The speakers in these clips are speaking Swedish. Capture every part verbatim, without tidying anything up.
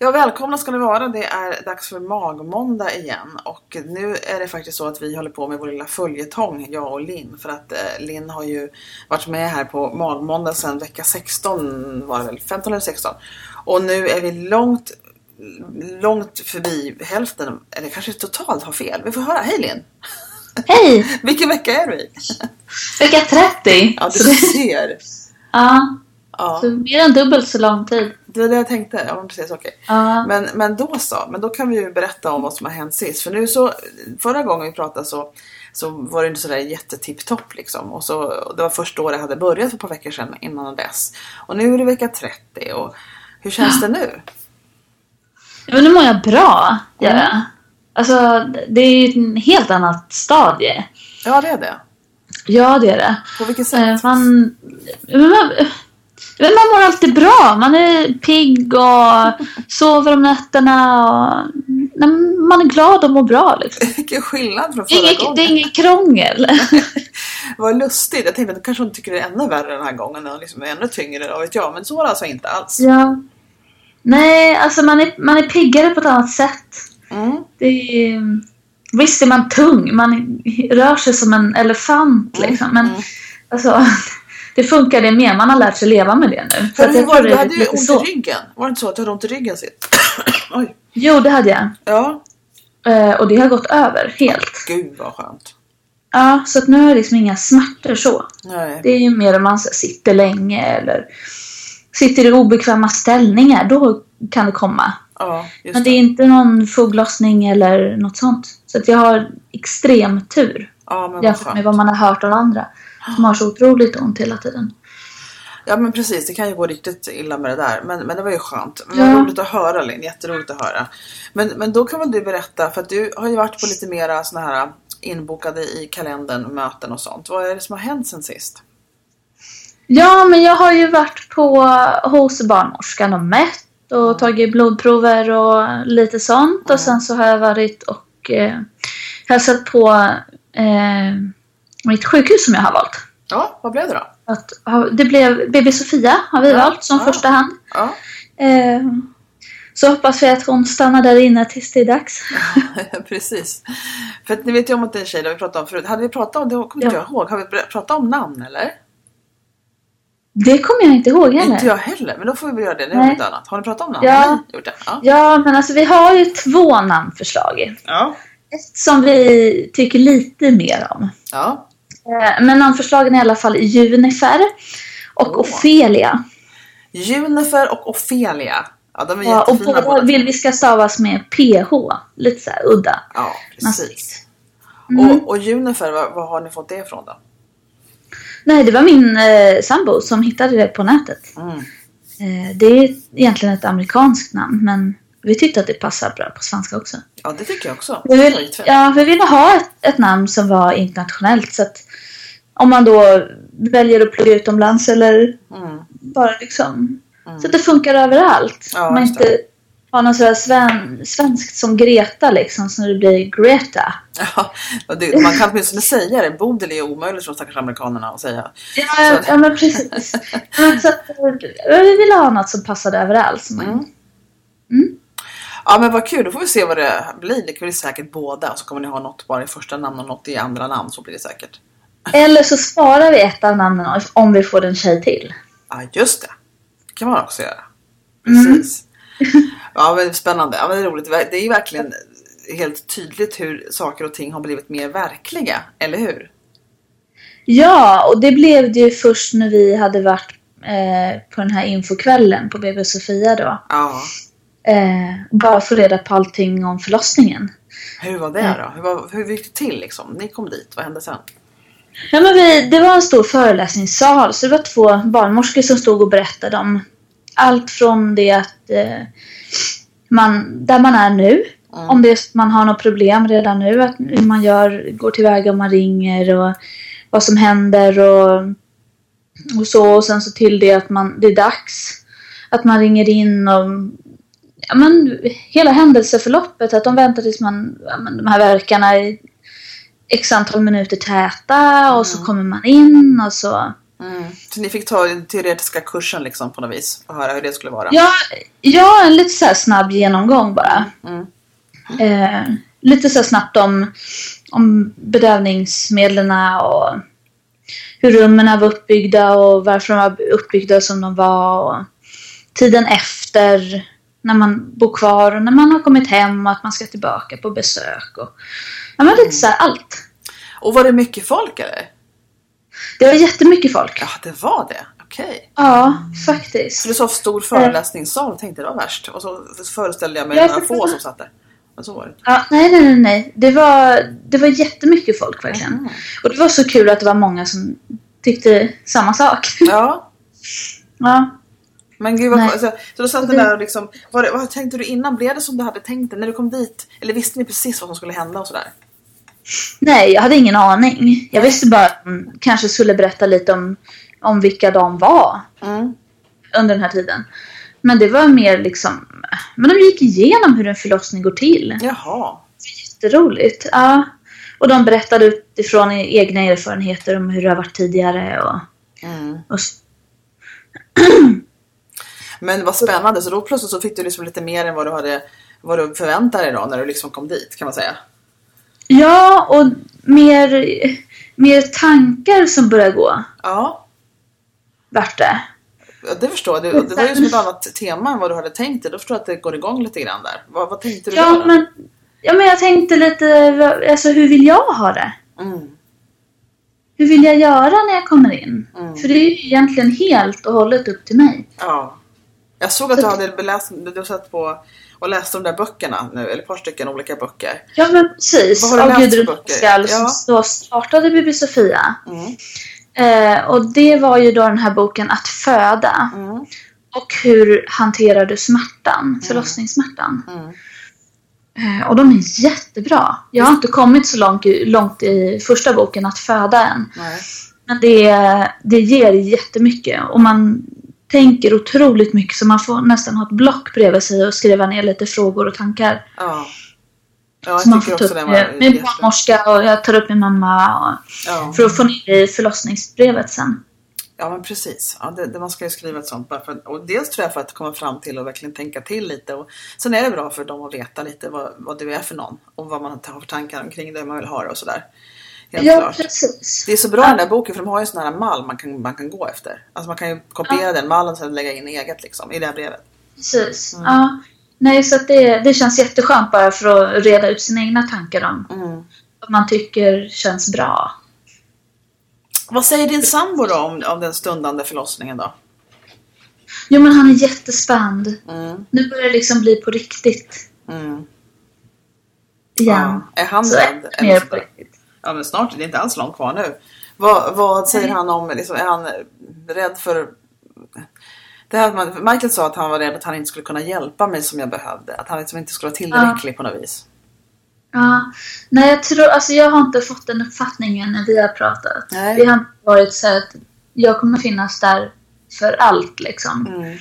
Ja, välkomna ska ni vara. Det är dags för magmåndag igen. Och nu är det faktiskt så att vi håller på med vår lilla följetong, jag och Linn. För att eh, Linn har ju varit med här på magmåndag sedan vecka sexton, var det väl? femton eller sexton. Och nu är vi långt, långt förbi hälften, eller kanske totalt har fel. Vi får höra. Hej Linn! Hej! Vilken vecka är du i? Vecka trettio. Ja, du ser. Ja. Ja. Så mer än dubbelt så lång tid. Det var det jag tänkte, ja precis, okej. Ja. Men, men då så, men då kan vi ju berätta om vad som har hänt sist. För nu så, förra gången vi pratade så, så var det inte sådär jättetipptopp liksom. Och så, det var först då det hade börjat för ett par veckor sedan innan dess. Och nu är det vecka trettio och hur känns det nu? Ja, men nu mår jag bra, gör jag. Mm. Alltså, det är ju ett helt annat stadie. Ja, det är det. Ja, det är det. På vilket sätt? Eh, Man, man, man mår alltid bra. Man är pigg och sover om nätterna. Och, man är glad och mår bra. Liksom. Vilken skillnad från förra Inge, gången. det är ingen krångel. Vad lustigt. Jag tänkte att kanske hon tycker det är ännu värre den här gången. Och liksom är ännu tyngre, då vet jag. Men så var det alltså inte alls. Ja. Nej, alltså man är, man är piggare på ett annat sätt. Mm. Det är, visst är man tung. Man rör sig som en elefant. Liksom. Men mm. alltså, det funkar det med. Man har lärt sig leva med det nu. För hur var det? Du det hade ju lite ont så. i ryggen. Var det inte så att du hade ont i ryggen sitt? Oj. Jo, det hade jag. Ja. Eh, och det har gått över helt. Gud vad skönt. Ja, så att nu har jag liksom inga smärtor så. Nej. Det är ju mer om man så sitter länge eller sitter i obekväma ställningar. Då kan det komma. Ja, just Men det är inte någon foglossning eller något sånt. Så att jag har extrem tur. Ja, men vad Jämfört skönt. med vad man har hört av andra. Som har så otroligt ont hela tiden. Ja, men precis. Det kan ju gå riktigt illa med det där. Men, men det var ju skönt. Men Ja. vad roligt att höra, Linn. Jätteroligt att höra. Men, men då kan väl du berätta. För att du har ju varit på lite mera såna här inbokade i kalendern, möten och sånt. Vad är det som har hänt sen sist? Ja, men jag har ju varit på hos barnmorskan och mätt. Och Mm. tagit blodprover och lite sånt. Mm. Och sen så har jag varit och eh, hälsat på eh, mitt sjukhus som jag har valt. Ja, vad blev det då? Att, ha- det blev B B Sofia har vi Ja, valt som ja. första hand. Ja, Eh, så hoppas vi att hon stannar där inne tills det är dags. precis. För att ni vet ju om att det är en tjej, det har vi pratat om förut. Hade vi pratat om, det kommer inte Ja. jag ihåg. Har vi ber- pratat om namn eller? Det kommer jag inte ihåg heller. Inte jag heller, men då får vi väl göra det. Nu Nej. är det annat. Har ni pratat om namn? Ja. Har ni gjort det? Ja. Ja, men alltså vi har ju två namnförslag. Ja. Ett som vi tycker lite mer om. Ja. Eh, men namnförslagen är i alla fall Junifer och Åh. Ofelia. Junifer och Ofelia. Ja, de är Ja, och jättefina båda vill vi ska stavas med P H. Lite så här udda. Ja, precis. Mm. Och, och Junifer, vad, vad har ni fått det ifrån då? Nej, det var min eh, sambo som hittade det på nätet. Mm. Eh, det är egentligen ett amerikanskt namn, men vi tyckte att det passar bra på svenska också. Ja, det tycker jag också. Vi, vill, Skitfett. ja, vi ville ha ett, ett namn som var internationellt, så att om man då väljer att plugga utomlands eller Mm. bara liksom Mm. så att det funkar överallt. Ja, man just det. inte har någon sådär sven, svenskt som Greta liksom, så det blir Greta. Ja, och det, man kan åtminstone säga det. Bodil är omöjligt för de stackars amerikanerna att säga. Ja, Så- ja men precis. Men så att, eh, vi ville ha något som passade överallt. Som man, Mm. Mm. Ja, men vad kul. Då får vi se vad det blir. Det blir säkert båda. Så kommer ni ha något bara i första namn och något i andra namn. Så blir det säkert. Eller så sparar vi ett av namnen om vi får en tjej till. Ja, just det. Det kan man också göra. Mm. Precis. Ja, men spännande. Ja, men det är roligt. Det är ju verkligen helt tydligt hur saker och ting har blivit mer verkliga. Eller hur? Ja, och det blev det ju först när vi hade varit eh, på den här infokvällen på B B Sofia då. Ja. Eh, bara få reda på allting om förlossningen. Hur var det då? Hur, var, hur gick det till liksom? Ni kom dit. Vad hände sen? Ja, men vi, det var en stor föreläsningssal, så det var två barnmorskor som stod och berättade om allt från det att eh, man, där man är nu, Mm. om det är, man har något problem redan nu, att hur man gör, går tillväga om man ringer och vad som händer och, och så, och sen så till det att man, det är dags att man ringer in och ja, men, hela händelseförloppet, att de väntar tills man, ja, men, de här verkarna är x antal minuter täta och så Mm. kommer man in och så Mm. Så ni fick ta den teoretiska kursen liksom på något vis och höra hur det skulle vara? Ja, ja en lite så här snabb genomgång bara. Mm. Eh, lite så här snabbt om, om bedövningsmedlen och hur rummen var uppbyggda och varför de var uppbyggda som de var. Och tiden efter, när man bor kvar och när man har kommit hem och att man ska tillbaka på besök. Och, ja, men lite så här allt. Och var det mycket folk eller? Det var jättemycket folk. Ja, det var det. Okej. Okay. Ja, faktiskt. Så du sa stor föreläsningssal, tänkte det var värst. Och så föreställde jag mig ja, några få som satt där. Men så var det. Ja, nej, nej, nej, nej. Det var, det var jättemycket folk verkligen. Mm. Och det var så kul att det var många som tyckte samma sak. Ja. Ja. Men gud, vad, så, så då satt du där och liksom, vad, vad tänkte du innan? Blev det som du hade tänkt det när du kom dit? Eller visste ni precis vad som skulle hända och sådär? Nej, jag hade ingen aning. Jag visste bara att de kanske skulle berätta lite om, om vilka de var mm. under den här tiden. Men det var mer liksom, men de gick igenom hur en förlossning går till. Jaha. Jätteroligt, ja. Och de berättade utifrån egna erfarenheter om hur det har varit tidigare. Och, mm. och Men vad spännande, så då plötsligt så fick du liksom lite mer än vad du hade vad du förväntade dig då när du liksom kom dit, kan man säga. Ja, och mer, mer tankar som började gå. Ja. Vart det? Ja, det förstår jag. Det, det var ju som ett annat tema än vad du hade tänkt dig. Då förstår jag att det går igång lite grann där. Vad, vad tänkte du ja, då? Men, ja, men jag tänkte lite, alltså hur vill jag ha det? Mm. Hur vill jag göra när jag kommer in? Mm. För det är ju egentligen helt och hållet upp till mig. Ja. Jag såg att så du hade beläst, du satt på och läste de där böckerna nu, eller ett par stycken olika böcker. Ja, men precis. Vad har du läst för böcker? Ja. Som då startade B B Sofia. Mm. Eh, och det var ju då den här boken Att föda. Mm. Och hur hanterar du smärtan, mm. förlossningssmärtan. Mm. Eh, och de är jättebra. Jag har inte kommit så långt, långt i första boken Att föda än. Nej. Men det, det ger jättemycket. Och man tänker otroligt mycket, så man får nästan ha ett block bredvid sig och skriva ner lite frågor och tankar. Ja. Ja, jag så tycker också det var min barnmorska och jag tar upp min mamma och, ja. För att få ner i förlossningsbrevet sen. Ja, men precis. Ja, det, det man ska ju skriva ett sånt. Bara för, och dels tror jag för att komma fram till och verkligen tänka till lite. Och sen är det bra för dem att veta lite vad, vad du är för någon. Och vad man har för tankar omkring det man vill ha och sådär. Helt ja, klart. Precis. Det är så bra ja. Den där boken, för de har ju en sån här mall man kan, man kan gå efter. Alltså man kan ju kopiera ja. Den mallen och sen lägga in eget liksom, i det här brevet. Precis, mm. ja. Nej, så att det, det känns jätteskönt bara för att reda ut sina egna tankar om mm. vad man tycker känns bra. Vad säger din sambo då om, om den stundande förlossningen då? Jo, men han är jättespänd. Mm. Nu börjar det liksom bli på riktigt. Mm. Igen. Ja. Är han så rädd? Är mer på riktigt. Ja, men snart, det är inte alls långt kvar nu. Vad, vad säger mm. han om, liksom, är han rädd för... Det här, man, Michael sa att han var rädd att han inte skulle kunna hjälpa mig som jag behövde. Att han liksom inte skulle vara tillräcklig ja. På något vis. Ja, nej jag tror, alltså jag har inte fått den uppfattningen när vi har pratat. Nej. Det har inte varit så att jag kommer finnas där för allt liksom. Mm.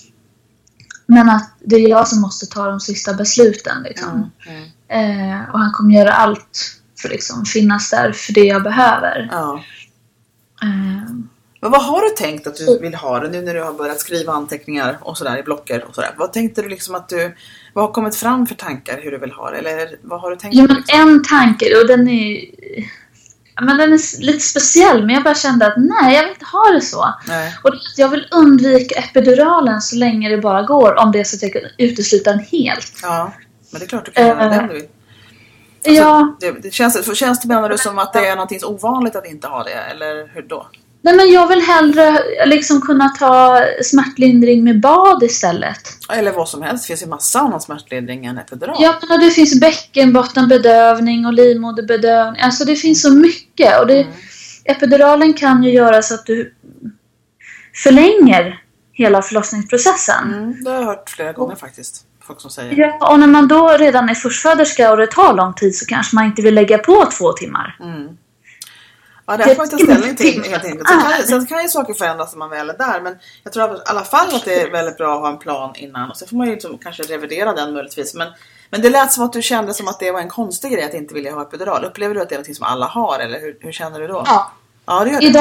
Men att det är jag som måste ta de sista besluten liksom. Mm. Mm. Eh, och han kommer göra allt för liksom finnas där för det jag behöver. Ja. Eh. Men vad har du tänkt att du vill ha det nu när du har börjat skriva anteckningar och sådär i blocker och sådär? Vad tänkte du liksom att du, vad har kommit fram för tankar hur du vill ha det? Eller vad har du tänkt? Jo, men liksom? En tanke, och den är, men den är lite speciell, men jag bara kände att nej, jag vill inte ha det så. Nej. Och jag vill undvika epiduralen så länge det bara går, om det är så att jag kan utesluta den helt. Ja, men det är klart du kan göra uh, det om du vill. Alltså, ja. det, det känns, känns det menar du som att det är någonting ovanligt att inte ha det, eller hur då? Nej, men jag vill hellre liksom kunna ta smärtlindring med bad istället. Eller vad som helst. Det finns ju massa annan smärtlindring än epidural. Ja, men det finns bäckenbottenbedövning och livmoderbedövning. Alltså det finns så mycket. Och det, mm. epiduralen kan ju göra så att du förlänger hela förlossningsprocessen. Mm, det har jag hört flera gånger faktiskt. Folk som säger. Ja, och när man då redan är förstföderska och det tar lång tid så kanske man inte vill lägga på två timmar. Mm. Ja, det får man ta ställning till helt enkelt. Sen kan, sen kan ju saker förändras när man väl är där. Men jag tror i alla fall att det är väldigt bra att ha en plan innan. Och så får man ju liksom kanske revidera den möjligtvis. Men, men det lät som att du kände som att det var en konstig grej att inte vilja ha epidural. Upplever du att det är något som alla har? Eller hur, hur känner du då? Ja, ja det gör det. Idag,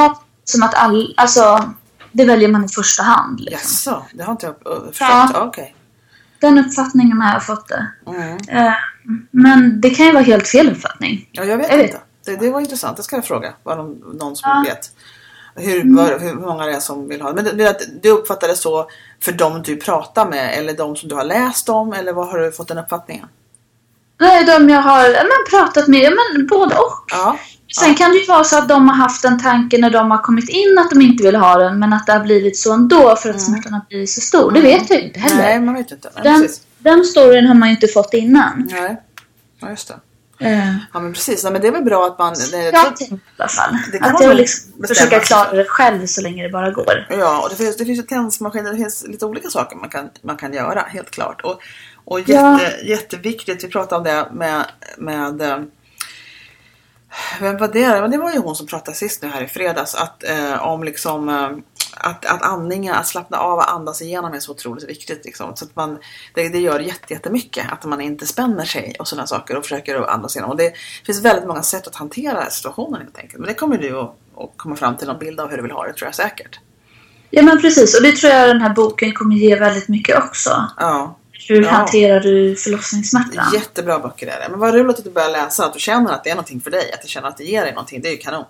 som att all, alltså, det väljer man i första hand. Liksom. Jaså, det har inte jag uh, förstått. Ja. Okej. Okay. Den uppfattningen har jag fått det. Mm. Uh, men det kan ju vara helt fel uppfattning. Ja, jag vet jag inte. Vet. Det, det var intressant. Det ska jag fråga. Var någon, någon som Ja. vet. Hur, Mm. var, hur många det är som vill ha det. Men du, du uppfattar det så för de du pratar med eller de som du har läst om eller vad har du fått den uppfattningen? Nej, de jag har men, pratat med, men både och. Ja. Sen ja. kan det ju vara så att de har haft en tanke när de har kommit in att de inte vill ha den, men att det har blivit så ändå för att Mm. smärtan har blivit så stor. Det vet jag inte heller. Nej, man vet inte. Nej, Den, precis. den storyn har man ju inte fått innan. Nej, ja, just det. Uh, Ja, men precis. Nej, men det är väl bra att man... Det, jag tänkte i alla fall. Det kan Att man jag nog liksom bestämma försöka sig klara för. det själv så länge det bara går. Ja, och det finns, det finns ju tensmaskiner, det finns lite olika saker man kan, man kan göra, helt klart. Och, och jätte, Ja. jätteviktigt, vi pratade om det med... med eh, vem var det? Men det var ju hon som pratade sist nu här i fredags. Att, eh, om liksom... Eh, Att, att andningen, att slappna av och andas igenom är så otroligt viktigt. Liksom. Så att man, det, det gör jätte, jättemycket att man inte spänner sig och sådana saker och försöker att andas igenom. Och det finns väldigt många sätt att hantera situationen helt enkelt. Men det kommer du att, att komma fram till någon bild av hur du vill ha det, tror jag säkert. Ja, men precis. Och det tror jag den här boken kommer ge väldigt mycket också. Ja. Hur Ja. hanterar du förlossningssmärtan? Jättebra böcker är det. Men vad roligt att du börjar läsa, att du känner att det är någonting för dig. Att du känner att det ger dig någonting, det är ju kanon.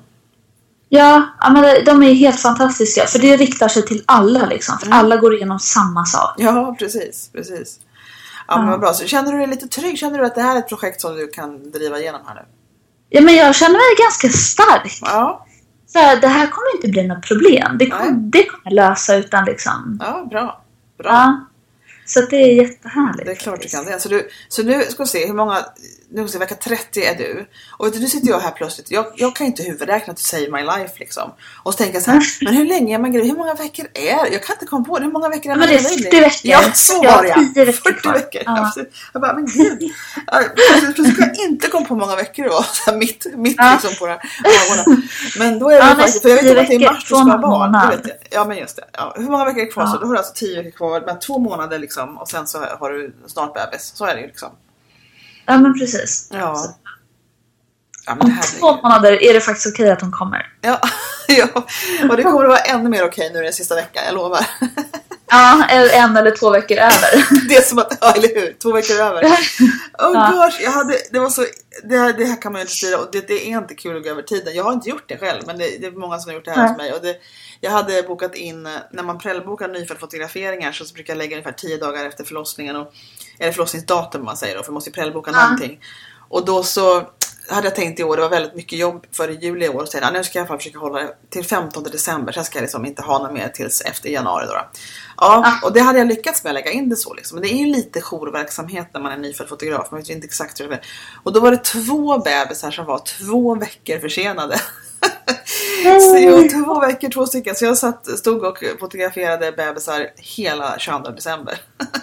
Ja, ja, men de är helt fantastiska. För det riktar sig till alla liksom. För Mm. alla går igenom samma sak. Ja, precis, precis. Ja, men Ja. vad bra. Så känner du dig lite trygg? Känner du att det här är ett projekt som du kan driva igenom här nu? Ja, men jag känner mig ganska stark. Ja, Så här, det här kommer inte bli något problem. Det kommer, Nej. det kommer jag lösa utan liksom... ja bra. Bra. Ja. Så att det är jättehärligt. Det är klart du faktiskt. kan det. Så, du, så nu ska vi se hur många... Nu ska vi se, vecka trettio är du. Och vet du, nu sitter jag här plötsligt. Jag, jag kan inte huvudräkna till Save My Life liksom. Och så tänker jag så här, men hur länge är man gravid? Hur många veckor är det? Jag kan inte komma på det. Hur många veckor är Ja, man men det är gravid? fyrtio veckor. Ja, så Jag har var det. tio veckor fyrtio kvar. veckor. Ja. Ja. Jag bara, men gud. Jag plötsligt ska jag inte komma på hur många veckor det var. Så här, mitt mitt Ja. liksom på det här. Men då är det Ja, ju men faktiskt... För jag vet tio inte att det är veckor, mars du två ska ha barn. månader. Det vet jag. Ja, men just det. Ja. Hur många veckor är kvar? Ja. Så då har du alltså tio veckor kvar. Men två månader liksom. Och sen så har du snart bebis. Så är det ju liksom. Ja, men precis. Ja. Så, Ja, men det om här två månader är det faktiskt okej att hon kommer. Ja, ja, och det kommer att vara ännu mer okej nu den sista veckan, jag lovar. Ja, en eller två veckor över. Det är som att, ja, eller hur, två veckor över. Oh Ja. gosh, jag hade, det var så, det här, det här kan man ju inte styra och det, det är inte kul att gå över tiden. Jag har inte gjort det själv, men det, det är många som har gjort det här Nej. hos mig. Och det, jag hade bokat in, när man prellbokar nyfödd fotograferingar så brukar jag lägga ungefär tio dagar efter förlossningen. Och, eller förlossningsdatum man säger då, för man måste ju prellboka Ja. någonting. Och då så hade jag tänkt i år, det var väldigt mycket jobb för i juli i år. Och så nu ska jag i alla fall försöka hålla det till femtonde december. Sen ska jag liksom inte ha något mer tills efter januari då. då. Ja, och det hade jag lyckats med att lägga in det så liksom. Men det är ju lite jourverksamhet när man är nyfödd fotograf. Man vet ju inte exakt hur det är. Och då var det två bebisar som var två veckor försenade. Så jag, två veckor, två stycken. Så jag satt, stod och fotograferade bebisar hela tjugoandra december.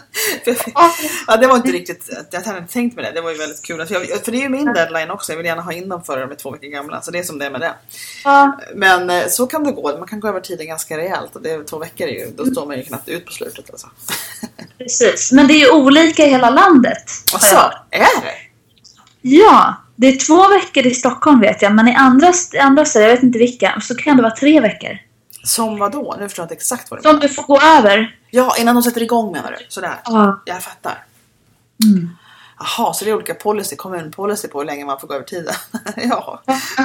Ja, det var inte riktigt, jag hade inte tänkt med det. Det var ju väldigt kul. För, jag, för det är ju min deadline också. Jag vill gärna ha in dem före de är två veckor gamla. Så det är som det är med det. Ja. Men eh, så kan det gå. Man kan gå över tiden ganska rejält. Och det är två veckor är ju, då står man ju knappt ut på slutet. Alltså. Precis. Men det är ju olika i hela landet. Alltså, är det? Ja, det är två veckor i Stockholm vet jag. Men i andra, andra städer, jag vet inte vilka, så kan det vara tre veckor. Som vad då? Nu förstår jag inte exakt vad det Som menar. du får gå över. Ja, innan de sätter igång menar du. Sådär. Ja. Jag fattar. Mm. Jaha, så det är olika policy, kommunpolicy på hur länge man får gå över tiden. Ja,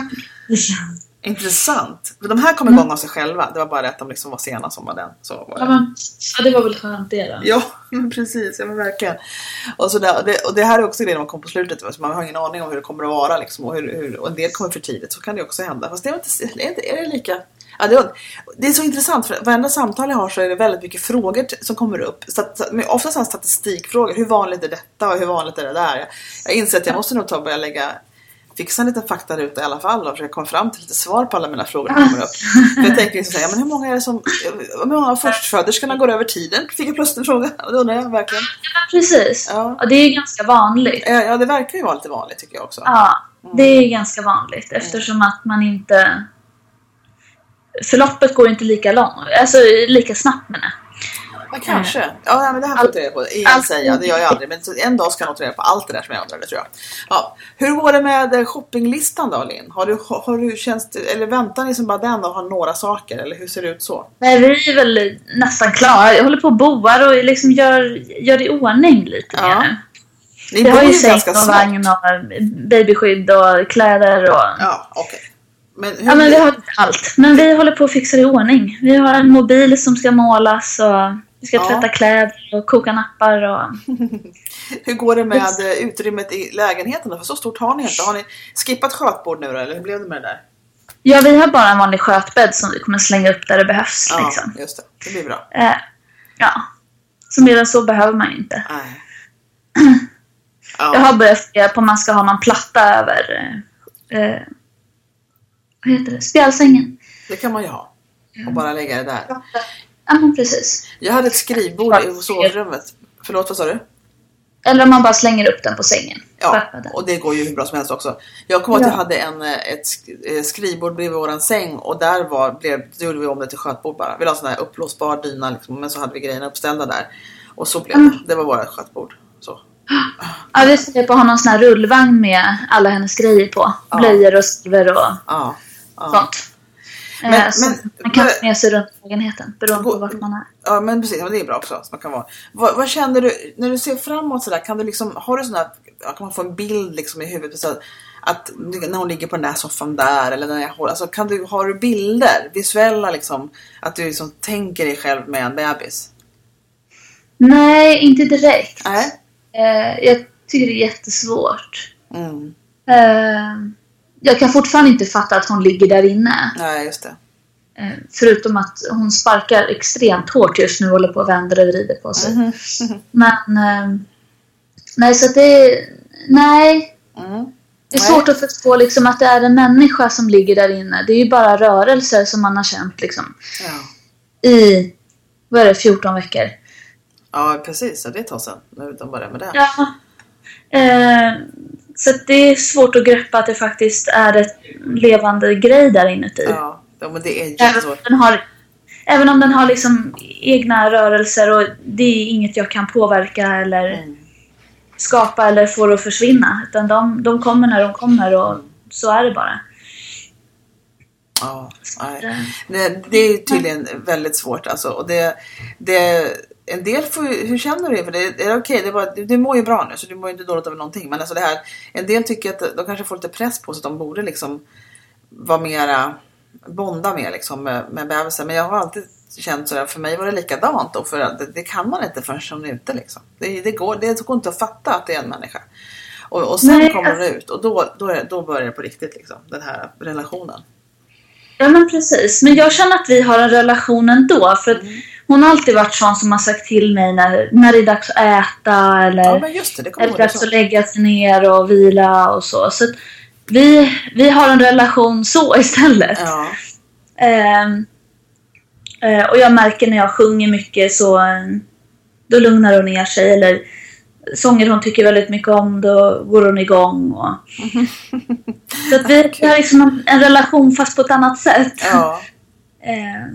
intressant. För de här kom igång av sig själva. Det var bara det att de liksom var sena som var den. Så var Ja, det. men, ja, det var väl skönt det då. Ja, men precis. Ja, men verkligen. Och, så där, och, det, och det här är också det när man kommer på slutet. Så man har ingen aning om hur det kommer att vara. Liksom, och, hur, hur, och en del kommer för tidigt. Så kan det också hända. Fast det är inte, är inte är det lika... Ja, det, det är så intressant. För varenda samtal jag har så är det väldigt mycket frågor t- som kommer upp. Stat, ofta sådana statistikfrågor. Hur vanligt är detta och hur vanligt är det där? Jag, jag inser att jag måste nog ta och börja lägga... fixa en liten fakta ut i alla fall och försöka komma fram till lite svar på alla mina frågor som kommer upp. För jag tänker liksom säga, men hur många är det som, hur många förstföderskorna går över tiden? Fick jag plötsligt en fråga, och då undrar jag verkligen. Ja, precis. Ja. Och det är ju ganska vanligt. Ja, ja, det verkar ju vara lite vanligt tycker jag också. Ja, det är ganska vanligt eftersom att man inte... Förloppet går inte lika långt, alltså lika snabbt med det. Ja, kanske. Ja, nej, men det här får jag reda på. Igen säga, det gör jag aldrig. Men en dag ska jag nog ta reda på allt det där som jag undrar, det tror jag. Ja. Hur går det med shoppinglistan då, Linn? Har du, har du känns, eller väntar ni som bara den och har några saker? Eller hur ser det ut så? Nej, vi är väl nästan klara. Jag håller på och boar och liksom gör, gör i ordning lite ja. mer. Ni vi har ju säng och vagn och babyskydd och kläder och... Ja, okej. Okay. Men, hur ja, men vi har allt. Men vi håller på att fixa det i ordning. Vi har en mobil som ska målas och vi ska ja. tvätta kläder och koka nappar. Och... hur går det med utrymmet i lägenheten? För så stort har ni inte. Har ni skippat skötbord nu då? Eller hur blev det med det där? Ja, vi har bara en vanlig skötbädd som vi kommer slänga upp där det behövs. Ja, liksom. just det. Det blir bra. Eh, ja, så mer än så behöver man inte. Nej. Ja. Jag har börjat fundera på om man ska ha någon platta över... Eh, vad heter det? Spjälsängen. Det kan man ju ha. Och bara lägga det där. Ja, men precis. Jag hade ett skrivbord i sovrummet. Förlåt, vad sa du? Eller om man bara slänger upp den på sängen. Ja, och det går ju hur bra som helst också. Jag kommer ja. att jag hade en, ett skrivbord bredvid våran säng. Och där var, blev, då gjorde vi om det till skötbord bara. Vi la en sån här upplåsbar dyna liksom, men så hade vi grejerna uppställda där. Och så blev det. Mm. Det var våra skötbord. Så. Ja, vi skulle på ha någon sån här rullvagn med alla hennes grejer på. Ja. Blöjor och silver och ja. Ja. sånt. Men, eh, så men, man kan ta med sig runt lägenheten beroende på vart man är. Ja, men precis. Men det är bra också. Så man kan vara. Vad, vad känner du när du ser framåt så där? Kan du liksom, har du sån här, kan man få en bild liksom i huvudet så att när hon ligger på den där soffan där eller när jag håller, alltså kan du, har du bilder, visuella liksom, att du liksom tänker dig själv med en bebis? Nej, inte direkt. Nej. Eh, jag tycker det är jättesvårt. Mm. Eh, jag kan fortfarande inte fatta att hon ligger där inne. Nej, just det. Eh, förutom att hon sparkar extremt hårt just nu och håller på att vända och vrider på sig. Mm. Mm. Men eh, nej, så att det nej. Mm. Det är svårt att förstå liksom att det är en människa som ligger där inne. Det är ju bara rörelser som man har känt liksom. Ja. I vad är det, fjorton veckor. Ja, precis. Så det tar sen. Nu de börjar med det. Ja. Eh, så det är svårt att greppa att det faktiskt är ett levande grej där inuti. Ja, men det är jättesvårt. Även, har, även om den har liksom egna rörelser och det är inget jag kan påverka eller mm. skapa eller få att försvinna. Utan de, de kommer när de kommer och mm. så är det bara. Ja, nej. Det, det är tydligen väldigt svårt alltså. Och det, det en del får, hur känner du det? För det är okej, okay, det var, du mår ju bra nu så du mår ju inte dåligt över någonting. Men alltså det här, en del tycker att de kanske får lite press på sig att de borde liksom vara mera, bonda mer liksom med, med bebisen. Men jag har alltid känt sådär, för mig var det likadant då, för det, det kan man inte förrän hon är ute liksom. Det, det, går, det går inte att fatta att det är en människa. Och, och sen Nej, kommer det ut och då, då, är, då börjar det på riktigt liksom, den här relationen. Ja, men precis. Men jag känner att vi har en relation ändå. För att mm. hon har alltid varit sån som har sagt till mig när, när det är dags att äta. Eller ja, men just det, det är det dags att lägga sig ner och vila och så. Så att vi, vi har en relation så istället. Ja. Um, uh, och jag märker när jag sjunger mycket så um, då lugnar hon ner sig. Eller sånger hon tycker väldigt mycket om, då går hon igång. Och... Mm. Så att vi okay. har liksom en, en relation fast på ett annat sätt. Ja. uh,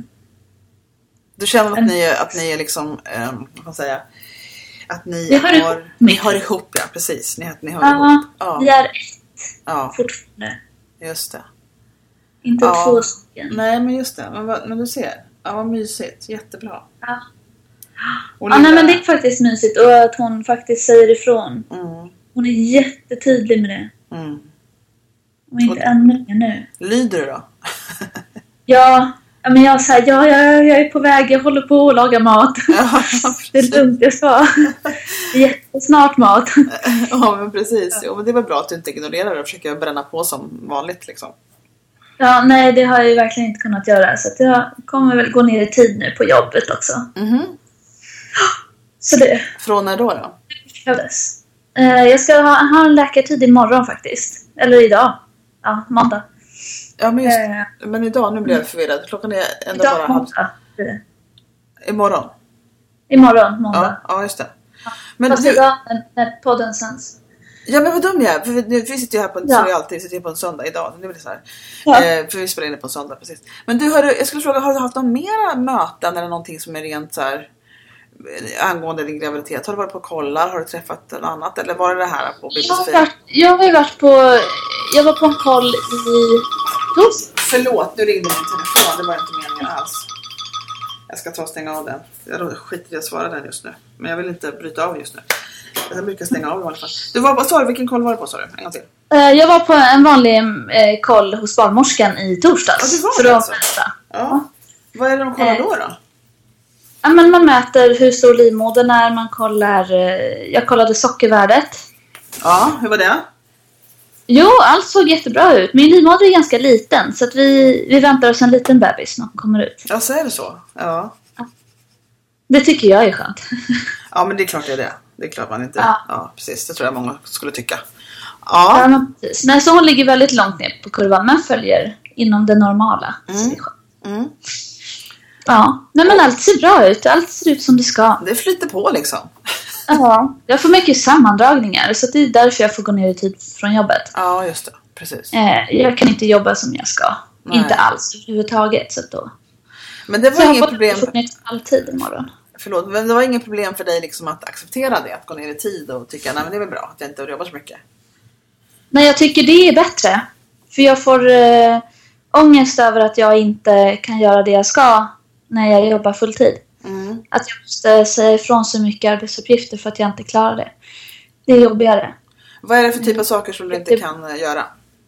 du känner att ni, att ni är liksom, um, vad man säga, att ni vi har, har, ihop, ni har ihop, ja precis. Ni, ni har uh, ihop. Ja, vi är ett ja. fortfarande. Just det. Inte ja. två stycken. Nej, men just det. Men, vad, men du ser, ja, vad mysigt. Jättebra. Ja. Och ja, nej, men det är faktiskt mysigt. Och att hon faktiskt säger ifrån. Mm. Hon är jättetydlig med det. Mm. Och inte ännu mer nu. Lyder du då? ja, men jag säger ja, jag, jag är på väg. Jag håller på att laga mat. Ja, det är lugnt, jag ska. Jättesnart mat. Ja, men precis. Jo, men det var bra att du inte ignorerar det och försöker bränna på som vanligt liksom. Ja, nej, det har jag ju verkligen inte kunnat göra. Så att jag kommer väl gå ner i tid nu på jobbet också. Mm-hmm. Så det. Från när då då? Eh, jag ska ha, ha en läkartid imorgon faktiskt. Eller idag. Ja, måndag. Ja, men just eh, men idag, nu blir jag förvirrad. Klockan är ändå idag, bara måndag. halv... Imorgon? Imorgon, måndag. Ja, ja just det. Ja. Men fast du... idag när podden sänds. Ja, men vad dum jag är. För vi, vi sitter ju här på en, ja. så vi alltid, vi sitter på en söndag idag. Det är väl så här. Ja. Eh, för vi spelar in det på en söndag, precis. Men du, har du, jag skulle fråga, har du haft någon mera möten eller någonting som är rent så här angående din graviditet? Har du varit på kollar? Har du träffat något annat? Eller var det det här på B B C? Jag har, varit, jag har varit på... Jag var på en koll i... Just. Förlåt, nu ringde min telefon. Det var inte meningen alls. Jag ska ta och stänga av den. Jag skiter i att svara den just nu. Men jag vill inte bryta av just nu. Jag brukar stänga av i alla fall. Du var, vad sa du? Vilken koll var det på, sa du? En gång till. Jag var på en vanlig eh, koll hos barnmorskan i torsdags. Ja, det var för det att alltså. mäta. Ja. Vad är det de kollar då då? Ja, men man mäter hur stor livmodern är. Man kollar... Eh, jag kollade sockervärdet. Ja, hur var det? Jo, allt såg jättebra ut. Min livmoder är ganska liten. Så att vi, vi väntar oss en liten bebis när hon kommer ut. Ja, så är det så. Ja. Det tycker jag är skönt. Ja, men det är klart det är det. Det är klart man inte... Ja, ja precis. Det tror jag många skulle tycka. Ja. Ja, men precis. Nej, så hon ligger väldigt långt ner på kurvan. Men följer inom det normala. Mm. Så det är skönt. Mm. Ja, nej, men allt ser bra ut. Allt ser ut som det ska. Det flyter på liksom. Ja, jag får mycket sammandragningar. Så det är därför jag får gå ner i tid från jobbet. Ja, just det. Precis. Eh, jag kan inte jobba som jag ska. Nej. Inte alls överhuvudtaget. Så då. Men det Så var jag inget har problem... fått ner alltid imorgon. Förlåt, men det var inget problem för dig liksom att acceptera det. Att gå ner i tid och tycka, nej men det är väl bra att jag inte jobbar så mycket. Nej, jag tycker det är bättre. För jag får eh, ångest över att jag inte kan göra det jag ska när jag jobbar fulltid. Mm. Att jag måste säga ifrån så mycket arbetsuppgifter för att jag inte klarar det. Det är jobbigare. Vad är det för typ av saker som du inte kan göra?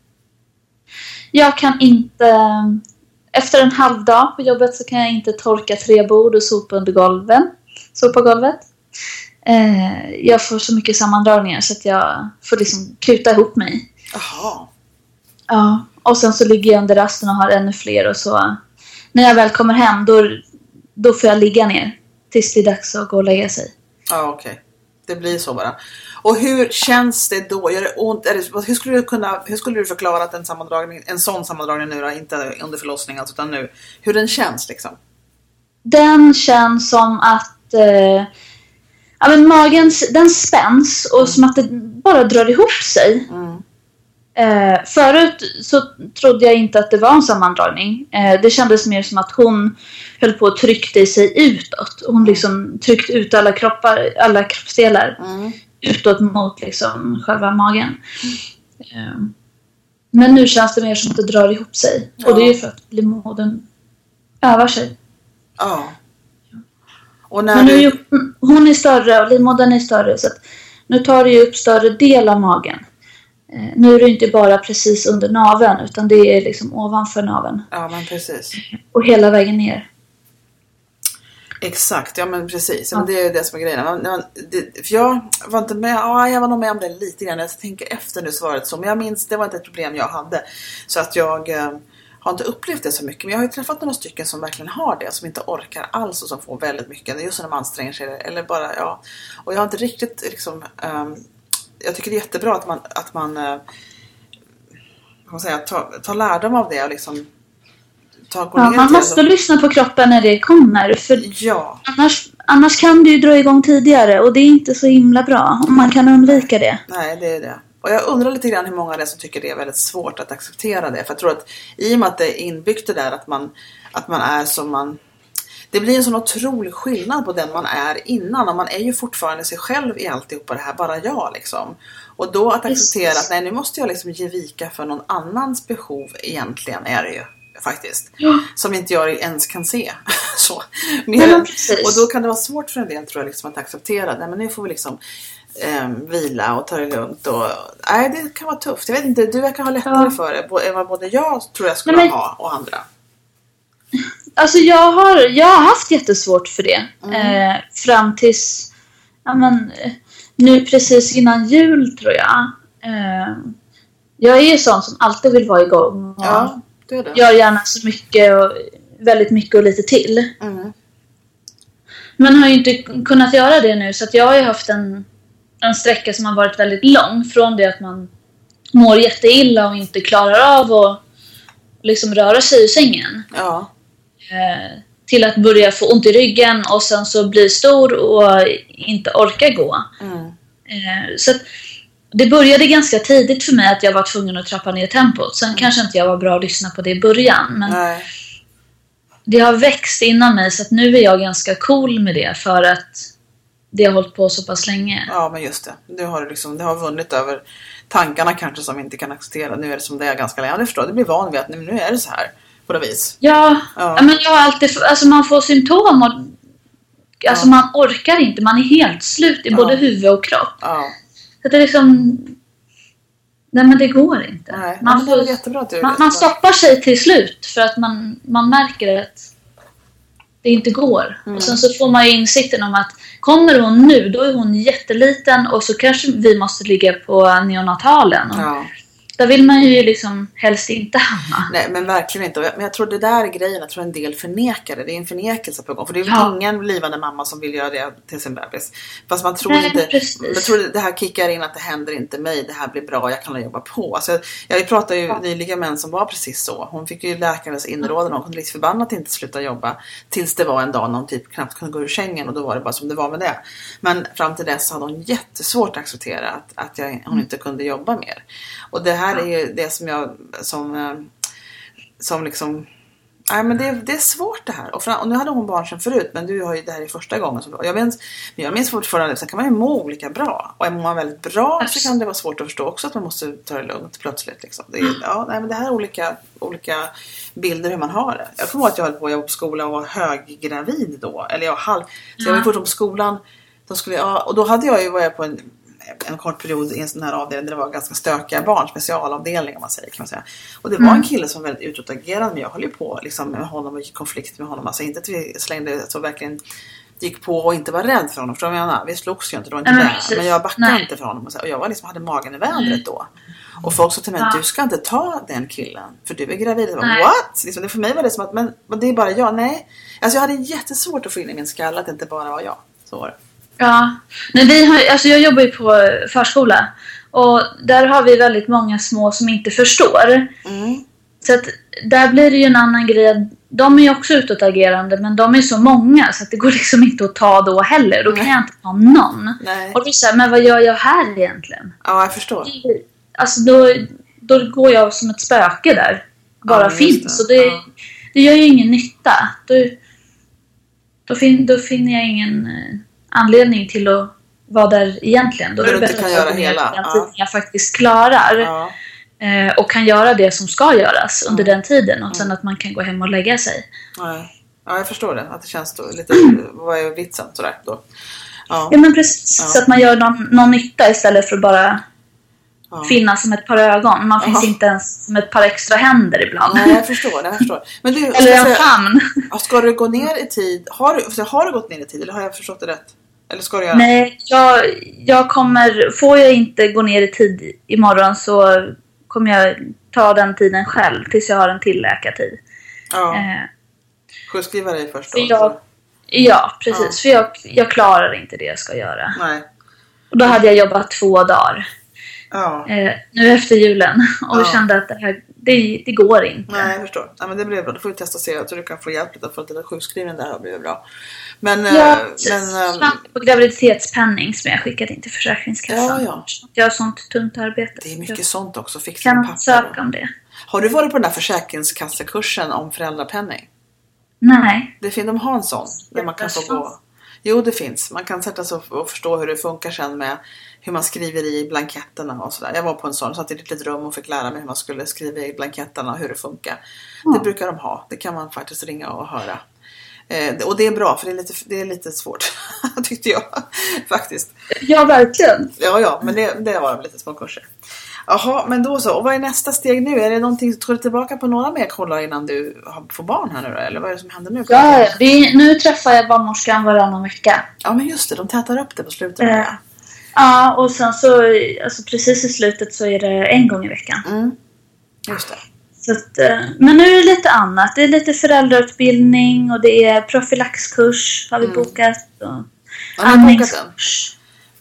Jag kan inte... Efter en halv dag på jobbet så kan jag inte torka tre bord och sopa under golven. Sopa golvet. Eh, jag får så mycket sammandragningar så att jag får liksom kuta ihop mig. Jaha. Ja, och sen så ligger jag under rasten och har ännu fler. Och så när jag väl kommer hem då, då får jag ligga ner tills det är dags att gå och lägga sig. Ja, okej. Okay. Det blir så bara. Och hur känns det då? Gör det ont? Är det, hur, skulle du kunna, hur skulle du förklara att en, sammandragning, en sån sammandragning nu då, inte under förlossningen alltså, utan nu, hur den känns liksom? Den känns som att eh, ja, men magen den spänns och mm. som att det bara drar ihop sig. Mm. Eh, förut så trodde jag inte att det var en sammandragning. Eh, det kändes mer som att hon höll på att tryckte sig utåt. Hon liksom tryckte ut alla kroppar, alla kroppsdelar mm. utåt mot liksom själva magen. Mm. Eh, men nu känns det mer som att det drar ihop sig. Ja. Och det är ju för att livmodern övar sig. Ja. Och när men nu du... är hon är större och livmodern är större så att nu tar det ju upp större del av magen. Nu är det inte bara precis under naveln utan det är liksom ovanför naveln. Ja, men precis. Och hela vägen ner. Exakt, ja men precis. Ja. Men det är det som är grejen. Man, man, det, för jag var inte med, ja, jag var nog med om det lite grann. Jag tänker efter nu svaret så. Men jag minns, det var inte ett problem jag hade. Så att jag eh, har inte upplevt det så mycket. Men jag har ju träffat några stycken som verkligen har det. Som inte orkar alls och som får väldigt mycket. Just när man anstränger sig. Eller bara, ja. Och jag har inte riktigt liksom... Um, jag tycker det är jättebra att man, att man, eh, vad säga, tar, tar lärdom av det och liksom tar ja, man måste och... lyssna på kroppen när det kommer. För ja. annars, annars kan det ju dra igång tidigare och det är inte så himla bra om man kan undvika det. Nej, det är det. Och jag undrar lite grann hur många det är som tycker det är väldigt svårt att acceptera det. För jag tror att i och med att det är inbyggt det där att man, att man är som man... Det blir en sån otrolig skillnad på den man är innan. Och man är ju fortfarande sig själv i alltihopa det här. Bara jag liksom. Och då att acceptera att nej, nu måste jag liksom ge vika för någon annans behov egentligen är det ju faktiskt. Ja. Som inte jag ens kan se. Så. Mer ja, och då kan det vara svårt för en del tror jag liksom att acceptera. Nej, men nu får vi liksom eh, vila och ta det lugnt. Och, nej, det kan vara tufft. Jag vet inte, du verkar ha lättare ja. för det. Än vad både jag tror jag skulle nej, men... ha och andra. Alltså jag har, jag har haft jättesvårt för det. Mm. Eh, fram tills ja, men, nu precis innan jul tror jag. Eh, jag är ju sån som alltid vill vara igång. Och ja, det är det. Gör gärna så mycket och väldigt mycket och lite till. Mm. Men har ju inte kunnat göra det nu. Så att jag har ju haft en, en sträcka som har varit väldigt lång. Från det att man mår jätteilla och inte klarar av att liksom röra sig i sängen. Ja. Till att börja få ont i ryggen och sen så bli stor och inte orka gå. Mm. Så att det började ganska tidigt för mig att jag var tvungen att trappa ner tempot. Sen mm. kanske inte jag var bra att lyssna på det i början. Men, Nej. det har växt inom mig, så att nu är jag ganska cool med det, för att det har hållit på så pass länge. Ja, men just det. Det har, liksom, det har vunnit över tankarna kanske som vi inte kan acceptera. Nu är det som det är ganska länge. Jag förstår, det blir van vid att nu är det så här på det vis. Ja, ja. men jag har alltid, alltså man får symptom och alltså ja. man orkar inte, man är helt slut i ja. både huvud och kropp. Ja. Så det är liksom, nej men det går inte. Nej, man, men det är jättebra att du man, man stoppar sig till slut för att man, man märker att det inte går. Mm. Och sen så får man ju insikten om att kommer hon nu, då är hon jätteliten och så kanske vi måste ligga på neonatalen. Och ja. Där vill man ju liksom helst inte hamna. Nej, men verkligen inte. Men jag tror det där är grejen. Jag tror en del förnekar det. Det är en förnekelse på gång. För det är väl ja. ingen blivande mamma som vill göra det till sin bebis. Fast man tror Nej, inte... Precis. Jag tror det här kickar in att det händer inte mig. Det här blir bra. Jag kan jobba på. Alltså, jag pratade ju ja. nyligen med en som var precis så. Hon fick ju läkarens inrådan. Hon kunde liksom förbannat inte sluta jobba. Tills det var en dag när hon typ knappt kunde gå ur sängen. Och då var det bara som det var med det. Men fram till dess hade hon jättesvårt att acceptera att, att jag, hon inte kunde jobba mer. Och det här ja. är ju det som jag som, som liksom nej men det, det är svårt det här och, fram, och nu hade hon barn sedan förut, men du har ju det här i första gången som, jag minns, jag minns fortfarande, sen kan man ju må olika bra och är man väldigt bra så kan det vara svårt att förstå också att man måste ta det lugnt plötsligt liksom. Det är, ja, nej, men det här är olika, olika bilder hur man har det. Jag kommer ihåg att jag höll på, jag var på skolan och var höggravid då, eller jag halv, så jag var ju fort på skolan då skulle jag, och då hade jag ju varit på en en kort period i en sån här avdelning där det var ganska stökiga barn, specialavdelning om man säger, kan man säga. Och det var mm. en kille som var väldigt utåtagerande, men jag höll ju på liksom, med honom och gick i konflikt med honom. Alltså inte att vi slängde så verkligen gick på och inte var rädd för honom. För jag menar, vi slogs ju inte, då inte mm, där. Men jag backade Nej. inte för honom. Och, så, och jag var liksom, hade magen i vädret mm. då. Och folk sa till mig, ja. du ska inte ta den killen, för du är gravid. Jag bara, what? Liksom, det för mig var det som att, men, men det är bara jag. Nej. Alltså jag hade jättesvårt att få in i min skalle att det inte bara var jag. Så var det. Ja, men vi har, alltså jag jobbar ju på förskola och där har vi väldigt många små som inte förstår. Mm. Så att där blir det ju en annan grej. De är ju också utåtagerande, men de är så många så att det går liksom inte att ta då heller. Då kan Nej. jag inte ta någon. Nej. Och du säger, men vad gör jag här egentligen? Ja, jag förstår. Alltså då, då går jag som ett spöke där. Bara ja, finns. Det. Så det, ja. det gör ju ingen nytta. Då, då, fin, då finner jag ingen anledning till att vara där egentligen. Då är det bättre kan att göra jag hela. den ja. tiden jag faktiskt klarar. Ja. Eh, och kan göra det som ska göras under mm. den tiden. Och mm. sen att man kan gå hem och lägga sig. Ja, ja jag förstår det. Att det känns då lite, vad är vitsen sådär då? Ja, ja men precis. Ja. Så att man gör någon, någon nytta istället för att bara ja. finnas som ett par ögon. Man finns ja. inte ens som ett par extra händer ibland. Nej, jag förstår det. Jag förstår. Men du, eller en famn. Ska du gå ner i tid? Har du, har du gått ner i tid eller har jag förstått det rätt? Eller ska du göra? Nej, jag, jag kommer, får jag inte gå ner i tid imorgon så kommer jag ta den tiden själv tills jag har en till läkartid. Ja. Eh, Sjukskriva dig först då? Jag, ja, precis. Ja. För jag, jag klarar inte det jag ska göra. Nej. Och då hade jag jobbat två dagar. Ja. Eh, nu efter julen. Och ja. kände att det här, det, det går inte. Nej, jag förstår. Ja, men det blir bra. Då får vi testa och se. Jag tror du kan få hjälp lite för att det där sjukskrivningen där har blivit bra. Men, ja, men, men på graviditetspenning som jag skickat in till Försäkringskassan. Ja, ja. Jag har sånt tungt arbete. Det är mycket jag sånt också. Fixa kan papper. Söka om det. Har du varit på den där försäkringskassekursen om föräldrapenning? Nej. Det finns, de har en sån. Där man kan få gå. Jo, det finns. Man kan sätta sig och förstå hur det funkar sen med hur man skriver i blanketterna och sådär. Jag var på en sån, satt i ett litet rum och fick lära mig hur man skulle skriva i blanketterna och hur det funkar. Mm. Det brukar de ha. Det kan man faktiskt ringa och höra. Eh, och det är bra, för det är lite, det är lite svårt, tyckte jag faktiskt. Ja, verkligen. Ja, ja, men det, det var lite små kurser. Jaha, men då så. Och vad är nästa steg nu? Är det någonting, tror du tillbaka på några mer kollar innan du får barn här nu då? Eller vad är det som händer nu? Ja, vi, nu träffar jag barnmorskan varannan vecka. Ja, men just det. De tätar upp det på slutet. Eh, ja, och sen så, alltså precis i slutet så är det en gång i veckan. Mm. Just det. Så att, men nu är det lite annat. Det är lite föräldrautbildning och det är profylaxkurs har vi mm. bokat. Och andningskurs.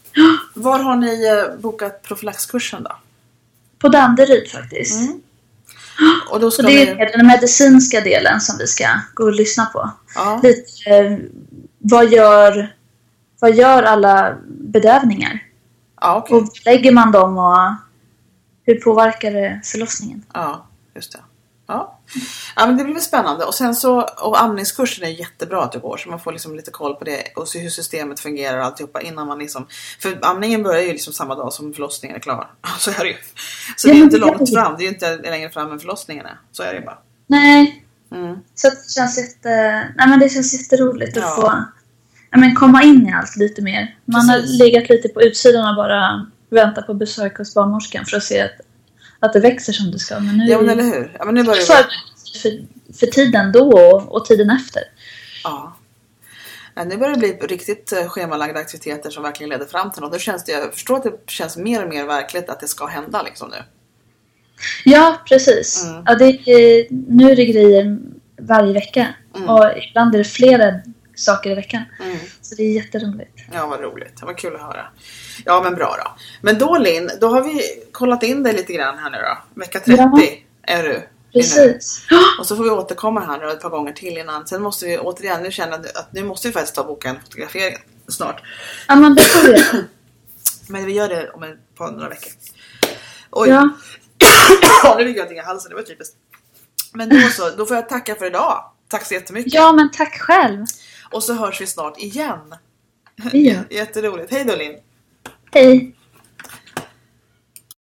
Var har ni bokat profylaxkursen då? På Danderyd faktiskt. Mm. Och då ska och det är ni... den medicinska delen som vi ska gå och lyssna på. Ja. Lite, eh, vad, gör, vad gör alla bedövningar? Ja, okay. Och lägger man dem och hur påverkar det förlossningen? Ja, just det. Ja. Ja, men det blir väl spännande. Och sen så, och amningskursen är jättebra att du går. Så man får liksom lite koll på det. Och se hur systemet fungerar och alltihopa innan man liksom. För amningen börjar ju liksom samma dag som förlossningen är klar. Så är det ju. Så ja, det är inte långt det. fram. Det är ju inte längre fram än förlossningen är. Så är det ju bara. Nej. Mm. Så det känns jätte... Nej, men det känns jätteroligt ja. att få... Ja, men komma in i allt lite mer. Man Precis. har legat lite på utsidan och bara vänta på besök hos barnmorskan för att se att, att det växer som det ska. Men nu ja, men eller hur? Ja, men nu börjar för, för, för tiden då och, och tiden efter. Ja. ja. Nu börjar det bli riktigt schemalagda aktiviteter som verkligen leder fram till något. Det känns det, jag förstår att det känns mer och mer verkligt att det ska hända liksom nu. Ja, precis. Mm. Ja, det är, nu är det grejer varje vecka. Mm. Och ibland är det flera saker i veckan. Mm. Så det är jätteroligt. Ja, vad roligt. Det var kul att höra. Ja, men bra då. Men då Linn, då har vi kollat in dig lite grann här nu då. Vecka trettio ja. är du. Precis. Och så får vi återkomma här nu ett par gånger till innan. Sen måste vi återigen nu känna att nu måste vi faktiskt ta boka en fotografering snart. Ja, men det får vi. Men vi gör det om ett par några veckor. Oj. Ja. Ja, nu fick jag inga halsen. Det var typiskt. Men då så, då får jag tacka för idag. Tack så jättemycket. Ja, men tack själv. Och så hörs vi snart igen. Ja. Jätteroligt. Hej då, Linn. Hej.